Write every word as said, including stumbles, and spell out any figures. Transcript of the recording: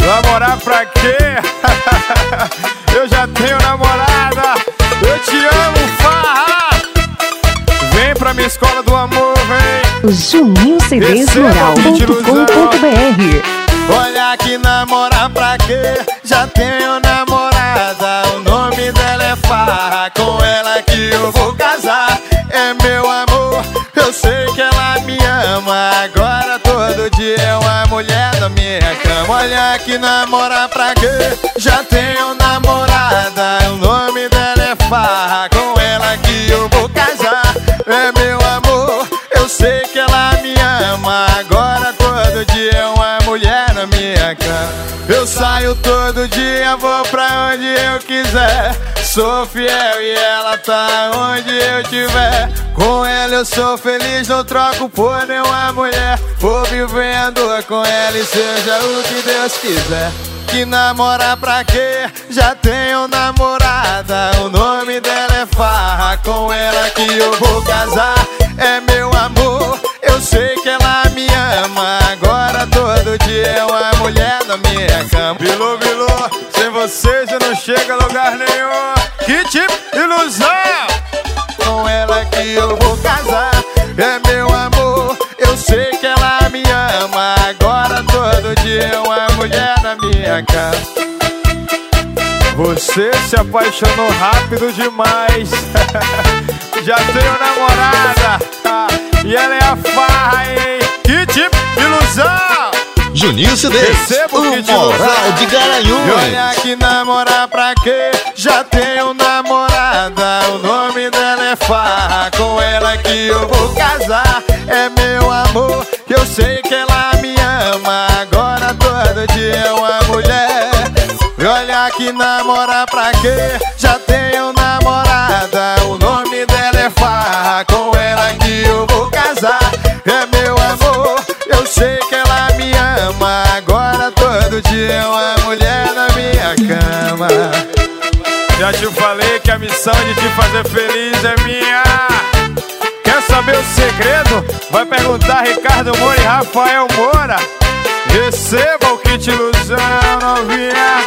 Namorar pra quê? Eu já tenho namorada. Eu te amo, farra. Vem pra minha escola do amor, vem. Juninho C Ds Rural ponto com ponto B R. Olha que namorar pra quê? Já tenho namorada. O nome dela é Farra. Com ela que eu vou casar. É meu amor, eu sei que ela me ama. Agora todo dia é uma mulher da minha cama. Olha que namorar pra quê? Já tenho namorada. O nome dela é Farra. Com ela que eu vou casar. É meu amor, eu sei que ela me ama. Agora todo dia é uma mulher na minha cama. Eu saio todo dia, vou pra onde eu quiser. Sou fiel e ela tá onde eu tiver. Com ela eu sou feliz, não troco por nenhuma mulher. Vou vivendo com ela e seja o que Deus quiser. Que namorar pra quê? Já tenho namorada. O nome dela é Farra. Com ela que eu vou casar. É meu amor, eu sei que ela me ama. Agora todo dia é uma mulher na minha cama. Bilu, Bilu, sem você já não chega a lugar nenhum. Que tipo de ilusão! Com ela que eu vou casar. É meu amor, eu sei que ela me ama. Agora todo dia é uma mulher na minha cama. Você se apaixonou rápido demais. Já tenho namorada. E ela é a Farra, hein? Que tipo de ilusão! Juninho C Ds, o moral de Garanhuns. E olha que namorar pra quê? Já tenho namorada. O nome dela é Farra. Com ela que eu vou casar. É meu amor, eu sei que ela me ama. Agora todo dia é uma mulher. E olha que namorar pra quê? Já tenho namorada. O nome dela é Farra. Com ela que eu vou casar. É meu amor, eu sei que ela me ama. Agora todo dia é uma mulher na minha cama. Já te falei que a missão de te fazer feliz é minha. Quer saber o segredo? Vai perguntar a Ricardo Moura e Rafael Moura. Receba o kit ilusão, novinha.